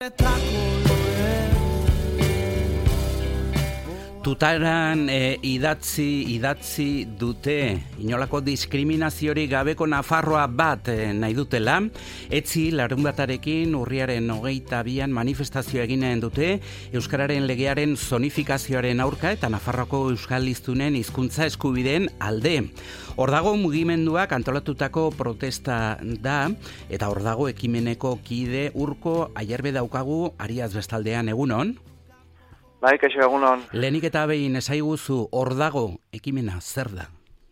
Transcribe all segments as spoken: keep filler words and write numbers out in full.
Tutaran e, idatzi idatzi dute inolako diskriminaziorik gabeko Nafarroa bat e, nahi dutela. Etzi larunbatarekin urriaren hogeita bian manifestazioa eginen dute Euskararen legearen zonifikazioaren aurka eta Nafarroako euskal hiztunen hizkuntza eskubideen alde. Hor dago mugimenduak antolatutako protesta da eta hor dago ekimeneko kide Urko Ayerbe daukagu Ariaz bestaldean, egunon. Bai, kaixo, egunon. Lehenik eta behin esaiguzu, hor dago ekimena zer da?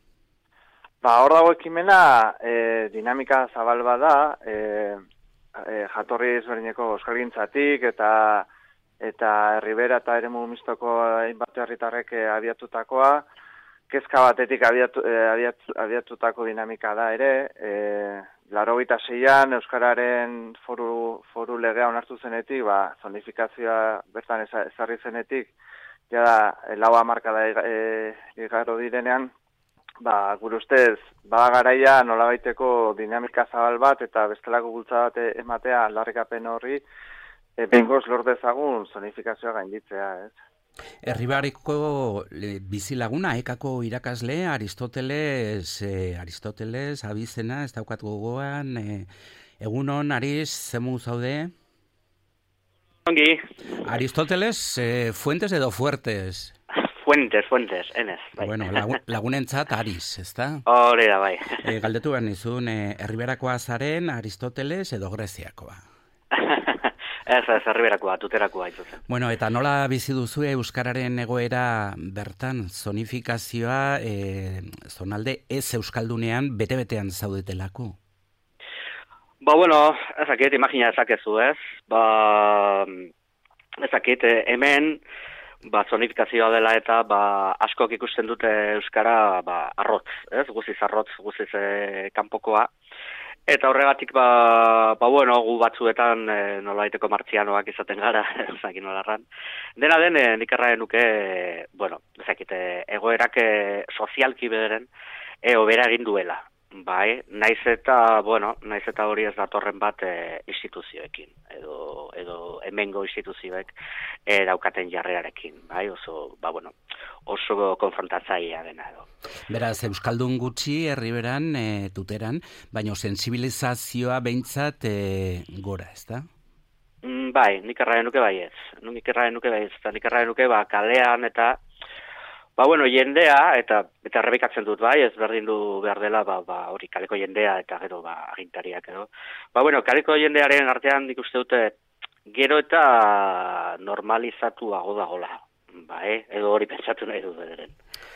Ba, hor dago ekimena e, dinamika zabal bada, e, e, jatorri ezberdineko euskalgintzatik eta eta herribera eta eremu mistoko hainbat herritarrek abiatutakoa, kezka batetik abiatu, e, abiatu, abiatutako dinamika da ere, e, laurogeita seian Euskararen foru, foru legea onartu zenetik, ba, zonifikazioa bertan ezarri zenetik, ja da, lau hamarkada e, igaro direnean, ba, gure ustez, bada garaia nolabaiteko dinamika zabal bat eta bestelako bultza bat ematea aldarrikapen horri, e, behingoz lor dezagun zonifikazioa gainditzea, ez? Herribariko bizilaguna, ekako irakasle, Aristoteles, eh, Aristoteles, abizena, ez daukat gogoan, eh, egunon, Ariz, zemu zaude? Ongi. Aristoteles, eh, fuentes edo fuertes? Fuentes, fuentes, enez. Bai. Bueno, lagun, lagunentzat Ariz, ezta? Hore da, bai. Eh, galdetu behar nizun, eh, Herriberakoa zaren Aristoteles edo Greziakoa? Ez, ez, herriberakoa, tuterakoa itzuzen. Bueno, eta nola bizi duzu Euskararen egoera bertan, zonifikazioa, e, zonalde ez Euskaldunean bete-betean zaudetelako? Ba, bueno, ezakit, imagina ezakezu, ez? Ba, ezakit, hemen, ba, zonifikazioa dela eta, ba, askok ikusten dute Euskara, ba, arrotz, ez? Guziz arrotz, guziz e, kanpokoa. Eta horregatik, ba, ba bueno, gu batzuetan e, nolaiteko martzianoak izaten gara, ezakin nolarran. Dena den, e, nik erraen nuke, e, bueno, ezakite, egoerak e, sozialki bederen, e, obera egin duela. Bai, naiz eta, bueno, naiz eta hori ez datorren bat e, instituzioekin, edo, edo hemengo instituzioek e, daukaten jarrerarekin, bai, oso, ba, bueno, oso konfrontatzailea dena edo. Beraz, Euskaldun gutxi, herriberan, e, tuteran, baina sensibilizazioa behintzat e, gora, ez da? Mm, bai, nik erraen nuke bai ez, nik erraen nuke bai ez, eta nik erraen nuke ba, kalean eta, ba, bueno, jendea, eta eta errebikatzen dut, bai, ez berdin du behar dela, ba, ba, hori, kaleko jendea, eta gero, ba, agintariak edo. Ba, bueno, kaleko jendearen artean nik uste dute, gero eta normalizatuago dagola, bai, edo hori pentsatu nahi dut bederen.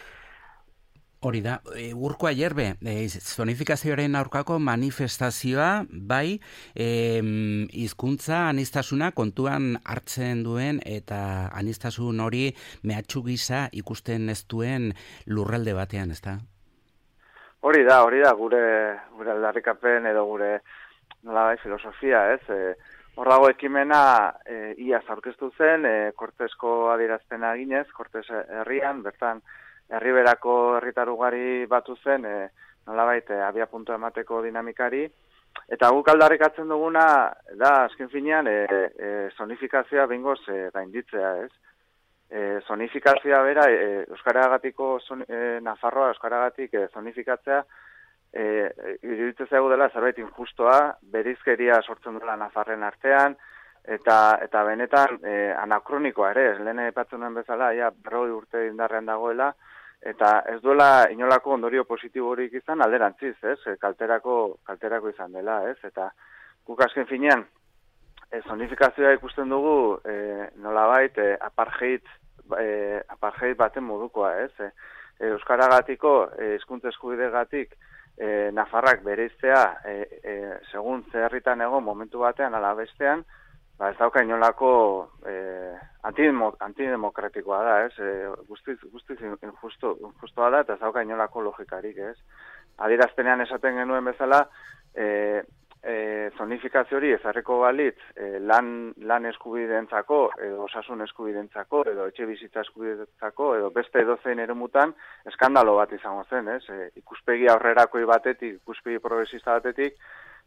Hori da, e, Urko Ayerbe, e, zonifikazioaren aurkako manifestazioa, bai, e, hizkuntza aniztasuna kontuan hartzen duen eta aniztasun hori mehatxu gisa ikusten ez duen lurralde batean, ez da? Hori da, hori da, gure, gure aldarrikapen edo gure nolabai filosofia, ez? E, hor dago ekimena e, iaz aurkeztu zen, e, Kortesko adierazpena eginez, Kortes herrian, bertan, herriberako herritar ugari batu zen, e, nolabait, e, abia puntu emateko dinamikari, eta guk aldarrikatzen duguna, da, azken finean, e, e, zonifikazioa bingoz e, gainditzea, ez? E, zonifikazioa bera, e, Euskaragatiko, zon, e, Nafarroa Euskaragatik e, zonifikatzea, e, iruditzen zaigu dela zerbait injustoa, berizkeria sortzen dela Nafarren artean, eta eta benetan e, anakronikoa ere, lehen aipatzen duen bezala, ja, berrogei urte indarrean dagoela, eta ez duela inolako ondorio positiborik izan alderantziz, ez? Kalterako, kalterako izan dela, ez? Eta guk azken finean, e, zonifikazioa ikusten dugu, e, nolabait, e, apartheid, e, apartheid baten modukoa, ez? E, Euskaragatiko, e, hizkuntza eskubidegatik, e, Nafarrak bereiztea, e, e, segun zerritan egon momentu batean ala bestean, ba, ez dauka inolako e, antidemokratikoa da, ez? E, guztiz, guztiz injusto, injustoa da, eta ez dauka inolako logikarik, ez? Adierazpenean esaten genuen bezala, e, e, zonifikazio hori ezarriko balitz e, lan, lan eskubideentzako, edo osasun eskubideentzako, edo etxe bizitza eskubideentzako, edo beste edozein eremutan eskandalo bat izango zen, ez? E, ikuspegi aurrerakoi batetik, ikuspegi progresista batetik,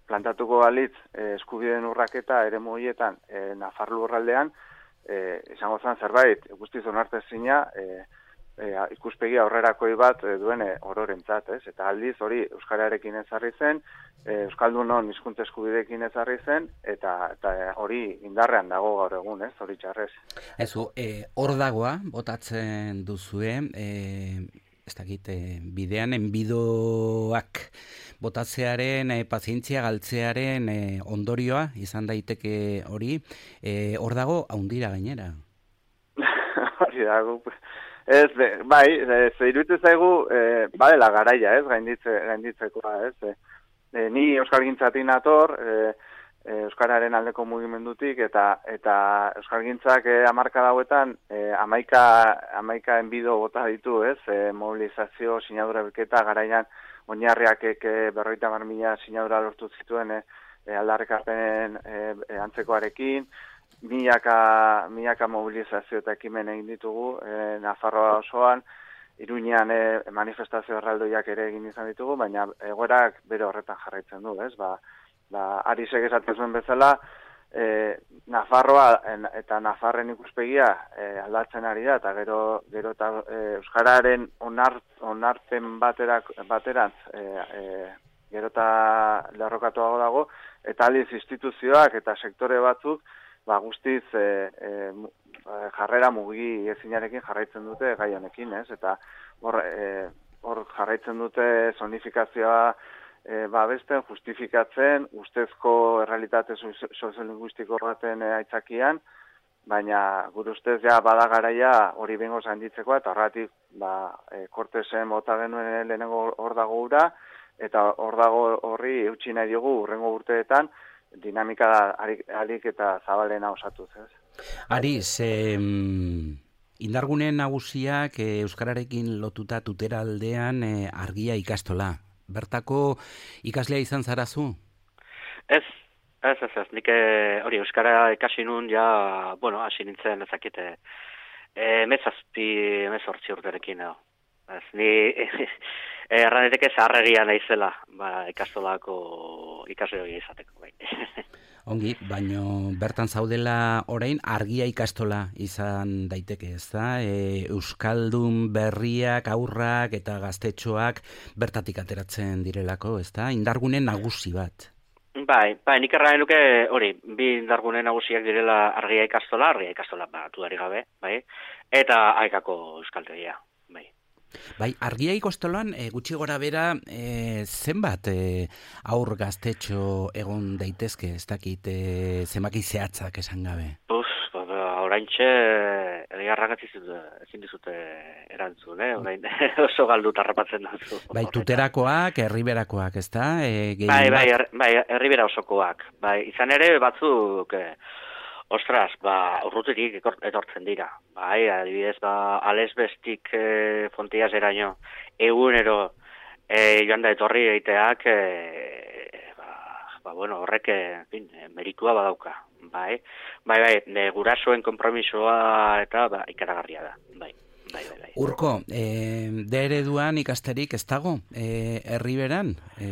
plantatuko balitz e, eskubideen urraketa eremu horietan e, Nafar lurraldean, e, izango zen zerbait guztiz onartezina, e, e, ikuspegi aurrerakoi bat e, duen e, ororentzat, ez? Eta aldiz hori euskararekin ezarri zen, e, euskaldunon hizkuntza eskubideekin ezarri zen, eta, eta hori indarrean dago gaur egun, ez? Hori txarrez. Ezu, e, hor dagoa, botatzen duzue, e, ez dakit, e, bidean enbidoak botatzearen, e, pazientzia galtzearen e, ondorioa, izan daiteke hori, e, hor dago haundira gainera. Hori dago, ez, bai, ze iruditzen zaigu, e, badela garaia, ez, gainditze, gainditzekoa, ez, e, e, ni euskalgintzatik nator, e, euskararen aldeko mugimendutik, eta eta euskalgintzak e, hamarka dauetan e, amaika, amaika enbido bota ditu, ez, e, mobilizazio, sinadura bilketa, garaian oinarriak eke berroita mar mila sinadura lortu zituen e, e, aldarrikapen e, e, antzekoarekin, milaka, milaka mobilizazio eta ekimen egin ditugu e, Nafarroa osoan, Iruñean e, manifestazio erraldoiak ere egin izan ditugu, baina egoerak bere horretan jarraitzen du, ez, ba, ba, Arisek esaten zuen bezala, e, Nafarroa en, eta Nafarren ikuspegia e, aldatzen ari da, eta gero, gero eta e, euskararen onart, onartzen baterak, baterantz e, e, gero eta lerrokatuago dago, eta aldiz instituzioak eta sektore batzuk ba, guztiz e, e, jarrera mugi ezinarekin jarraitzen dute gai honekin, ez? Eta hor, e, hor jarraitzen dute zonifikazioa E, ba, beste, justifikatzen, ustezko errealitate soziolinguistiko baten e, aitzakian, baina gure ustez ja bada garaia hori bengo handitzeko, eta horretik ba, e, Kortesen bota genuen lehenengo hor dago ura, eta hor dago horri eutsi nahi diogu urrengo urteetan, dinamika alik eta zabalena osatuz, ez? Ariz, eh, indargune nagusiak eh, euskararekin lotuta Tutera aldean eh, Argia ikastola. Bertako ikaslea izan zarazu? Ez, ez, ez, ez. Nik hori euskara ikasi nun ja, bueno, hasi nintzen ezakite, emezazpi, emezortzi urterekin, edo. Ez, ni erraneteke zaharregia naizela, ba, ikastolako ikasle hori izateko, bai. Ongi, baino bertan zaudela orain Argia ikastola izan daiteke, ez da? E, Euskaldun berriak, aurrak eta gaztetxoak bertatik ateratzen direlako, ez da? Indargune nagusi bat. Bai, bai, nik erranen duke hori, bi indargune nagusiak direla Argia ikastola, Argia ikastola batu dari gabe, bai? Eta Aikako euskaltegia, bai. Bai, Argia ikastolan e, gutxi gora bera e, zenbat e, aur gaztetxo egon daitezke, ez dakit e, zenbaki zehatzak esan gabe? Uf, ba, ba, oraintxe egiarrak ezin dizute erantzun, eh? Orain oso galdu tarrapatzen dut. Bai, Tuterakoak, Erriberakoak, ez da? E, bai, bai, er, bai, Erribera osokoak. Bai, izan ere batzuk... E, Ostras, ba, urrutirik etortzen dira. Bai, adibidez, ba, alesbestik e, Fontiaz eraino, egunero e, joan da etorri egiteak, e, ba, ba, bueno, horrek, en fin, meritua badauka. Bai, bai, bai, ne, gurasoen konpromisoa eta ba, ikaragarria da. Bai, bai, bai, bai. Urko, e, de ereduan ikasterik ez dago, e, Erriberan? E...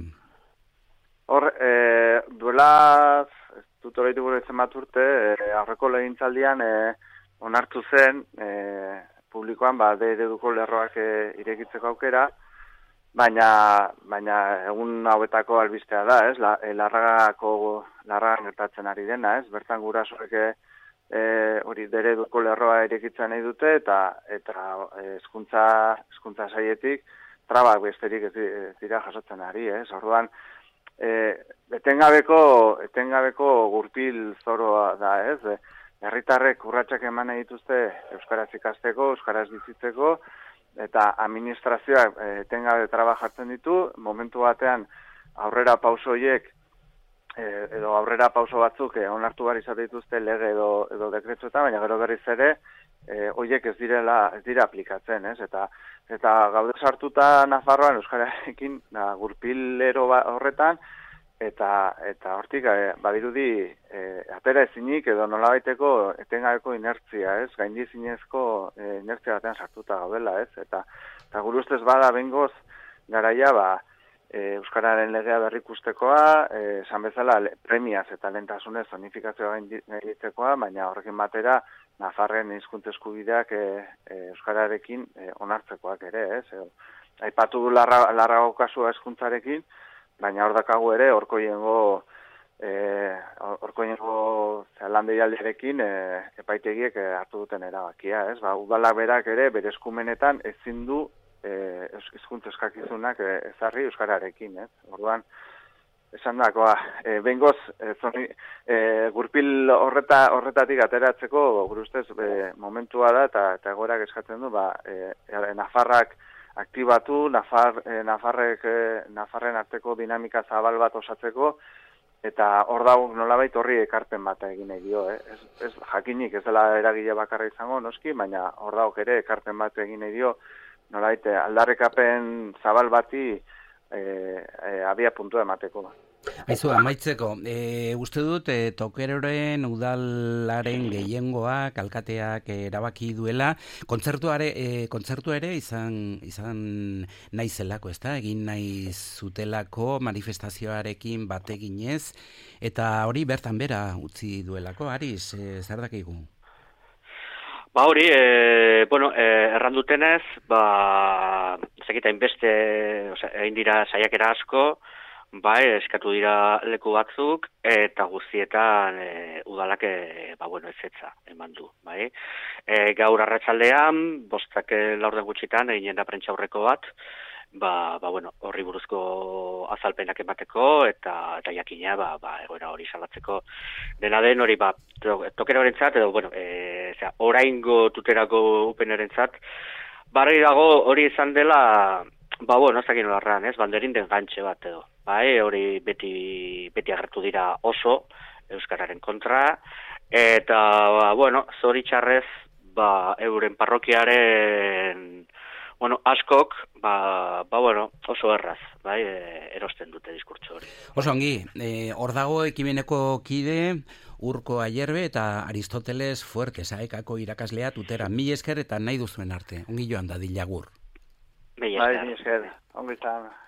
Hor, e, duela... Tutoraitu gure zen bat urte, e, aurreko legintzaldian e, onartu zen e, publikoan ba, de ereduko lerroak e, irekitzeko aukera, baina, baina egun hauetako albistea da, ez? La, e, larragako larragan gertatzen ari dena, ez? Bertan gurasoek e, hori de ereduko lerroa irekitzen nahi dute, eta eta hezkuntza hezkuntza sailetik trabak besterik ez dira jasotzen ari, ez? Orduan, E, etengabeko, etengabeko gurpil zoroa da, ez? E, herritarrek urratsak eman nahi dituzte euskaraz ikasteko, euskaraz bizitzeko, eta administrazioak etengabe traba jartzen ditu, momentu batean aurrera pauso horiek, e, edo aurrera pauso batzuk e, onartu behar izate dituzte lege edo, edo dekretsuetan, baina gero berriz ere, e, horiek ez direla, ez dira aplikatzen, ez? Eta Eta gaude sartuta Nafarroan euskararekin da, gurpilero horretan, eta eta hortik e, badirudi e, atera ezinik edo nolabaiteko etengabeko inertzia, ez? Gaindi zinezko e, inertzia batean sartuta gaudela, ez? Eta, eta gure ustez bada bengoz garaia, ba, e, Euskararen legea berrikustekoa, e, esan bezala premiaz eta lentasunez zonifikazioa gainditzekoa, baina horrekin batera Nafarren hizkuntza eskubideak e, e, Euskararekin e, onartzekoak ere, ez? E, aipatu du larra, larrago kasua hizkuntzarekin, baina hor dakagu ere orkoiengo eh orkoiengo landeialdearekin e, epaitegiek e, hartu duten erabakia, ez? Ba, udalak berak ere bere eskumenetan ezin du eh hizkuntza eskakizunak e, ezarri euskararekin, ez? Orduan esan dakoa, e, bengoz e, zoni, e, gurpil horreta horretatik ateratzeko gure ustez e, momentua da eta eta egoerak eskatzen du, ba e, Nafarrak aktibatu, Nafar, eh, Nafarrek, eh, Nafarren arteko dinamika zabal bat osatzeko, eta hor dago nolabait horri ekarpen bat egin nahi dio. Eh? Ez, ez, jakinik ez dela eragile bakarra izango, noski, baina hor dago ere ekarpen bat egin nahi dio, nolabait aldarrikapen zabal bati eh, eh, abia puntua emateko. Aizu, amaitzeko, e, uste dut e, Tokeroren udalaren gehiengoak, alkateak erabaki duela, kontzertuare, e, kontzertu ere izan, izan nahi zelako, ez da? Egin nahi zutelako manifestazioarekin bateginez, eta hori bertan bera utzi duelako, Ariz, e, zer dakigu? Ba hori, e, bueno, e, errandutenez, ba, zekita inbeste, osea, egin dira saiakera asko, bai, eskatu dira leku batzuk, eta guztietan e, udalak e, ba, bueno, ezetza eman du, bai. E, gaur arratsaldean, bostak laurden gutxitan, egin da prentsa aurreko bat, ba, ba, bueno, horri buruzko azalpenak emateko, eta, eta jakina, ba, ba, egoera hori salatzeko dena den hori, ba, Tokerorentzat, edo, bueno, e, zera, oraingo tuterako upenerentzat, barri dago hori izan dela, ba, bueno, ez dakit nolarran, ez, banderin den gantxe bat edo. Bai, hori beti, beti agertu dira oso euskararen kontra, eta, ba, bueno, zoritxarrez, ba, euren parrokiaren, bueno, askok, ba, ba, bueno, oso erraz, bai, e, erosten dute diskurtso hori. Oso ongi, e, hor dago ekimeneko kide, Urko Ayerbe eta Aristoteles Fuertes, aekako irakaslea tutera, mil esker eta nahi duzuen arte, ongi joan da dilagur. Bai, esker, ongi izan.